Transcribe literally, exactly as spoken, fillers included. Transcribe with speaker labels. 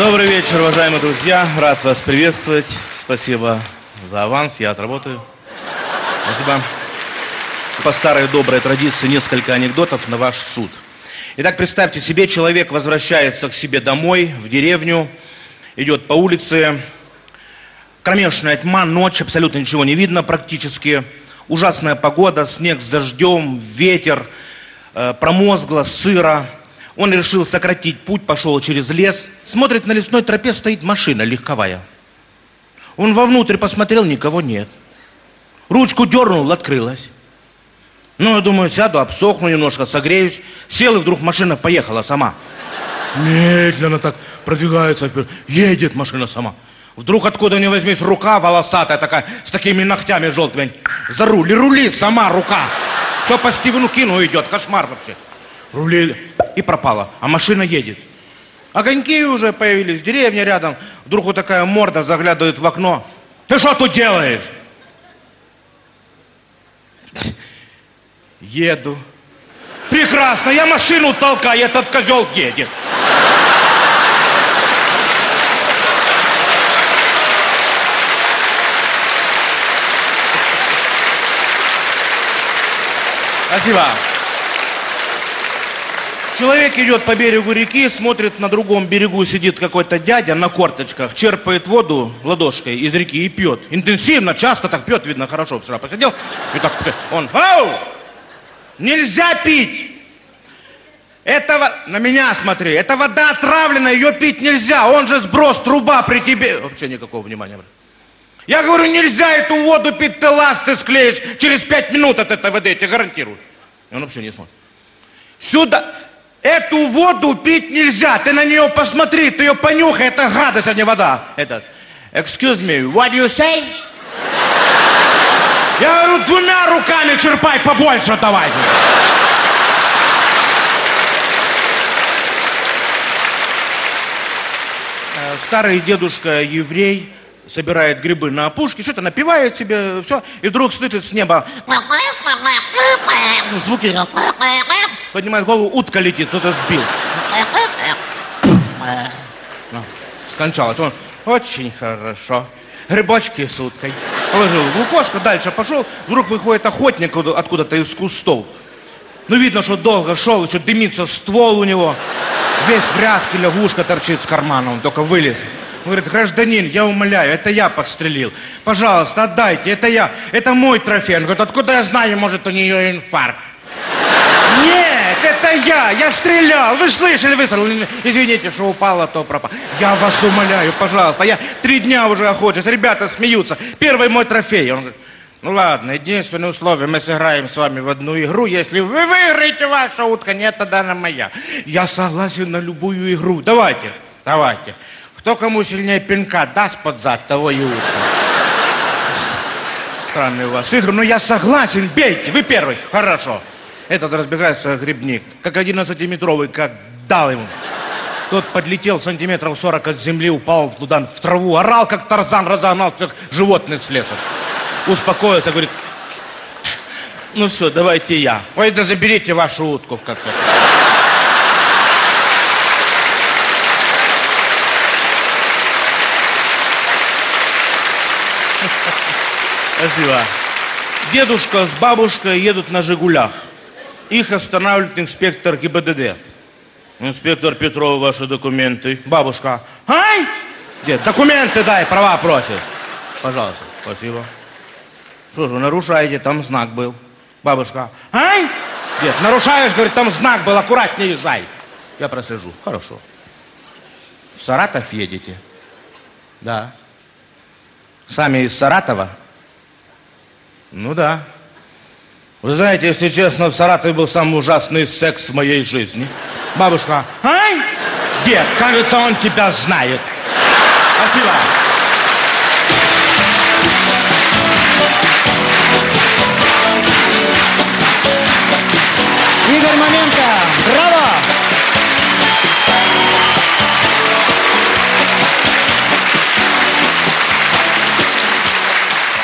Speaker 1: Добрый вечер, уважаемые друзья. Рад вас приветствовать. Спасибо за аванс, я отработаю. Спасибо. По старой доброй традиции несколько анекдотов на ваш суд. Итак, представьте себе, человек возвращается к себе домой, в деревню, идет по улице, кромешная тьма, ночь, абсолютно ничего не видно практически, ужасная погода, снег с дождем, ветер, э, промозгло, сыро. Он решил сократить путь, пошел через лес, смотрит, на лесной тропе стоит машина легковая. Он вовнутрь посмотрел, никого нет. Ручку дернул, открылась. Ну, я думаю, сяду, обсохну немножко, согреюсь. Сел, и вдруг машина поехала сама. Медленно так продвигается вперед. Едет машина сама. Вдруг откуда ни возьмись рука волосатая такая, с такими ногтями желтыми. За руль, и рулит сама рука. Все по Стивену Кингу идет, кошмар вообще. Рулит, и пропала, а машина едет. Огоньки уже появились, деревня рядом. Вдруг вот такая морда заглядывает в окно. Ты что тут делаешь? Еду. Прекрасно, я машину толкаю, этот козел едет. Спасибо. Человек идет по берегу реки, смотрит, на другом берегу сидит какой-то дядя на корточках, черпает воду ладошкой из реки и пьет. Интенсивно, часто так пьет, видно, хорошо вчера посидел. И так он, ау! Нельзя пить! Это, на меня смотри, это вода отравленная, ее пить нельзя, он же сброс, труба при тебе. Вообще никакого внимания. Я говорю, нельзя эту воду пить, ты ласты склеишь через пять минут от этой воды, я тебе гарантирую. И он вообще не смотрит. Сюда... Эту воду пить нельзя, ты на нее посмотри, ты ее понюхай, это гадость, а не вода. Этот, excuse me, what do you say? Я говорю, двумя руками черпай побольше давай. Старый дедушка еврей собирает грибы на опушке, что-то напивает себе, все, и вдруг слышит с неба звуки. Поднимает голову, утка летит, кто-то сбил. Скончалась. Он, очень хорошо. Грибочки с уткой. Положил в лукошко, дальше пошел. Вдруг выходит охотник откуда-то из кустов. Ну, видно, что долго шел, еще дымится ствол у него. Весь грязкий, лягушка торчит с кармана, он только вылез. Он говорит, гражданин, я умоляю, это я подстрелил. Пожалуйста, отдайте, это я, это мой трофей. Он говорит, откуда я знаю, может, у нее инфаркт. Нет, это я, я стрелял, вы слышали выстрел? Извините, что упало, то пропало. Я вас умоляю, пожалуйста, я три дня уже охочусь, ребята смеются. Первый мой трофей. Он говорит, ну ладно, единственное условие, мы сыграем с вами в одну игру, если вы выиграете, ваша утка, нет, тогда она моя. Я согласен на любую игру, давайте, давайте. Кто кому сильнее пинка даст под зад, того и утка. Странные у вас игры, но я согласен, бейте, вы первый, хорошо. Этот разбегается грибник, как одиннадцатиметровый, как дал ему. Тот подлетел сантиметров сорок от земли, упал туда в траву, орал, как Тарзан, разогнал всех животных с леса. Успокоился, говорит, ну все, давайте я. Ой, да заберите вашу утку в конце. Спасибо. Дедушка с бабушкой едут на «Жигулях». Их останавливает инспектор ГИБДД. Инспектор Петров, ваши документы. Бабушка. Ай! Дед, документы дай, права просит. Пожалуйста, спасибо. Что же вы нарушаете, там знак был. Бабушка. Ай! Дед, нарушаешь, говорит, там знак был, аккуратнее езжай. Я прослежу. Хорошо. В Саратов едете? Да. Сами из Саратова? Ну да. Вы знаете, если честно, в Саратове был самый ужасный секс в моей жизни. Бабушка, ай! Дед, кажется, он тебя знает. Спасибо.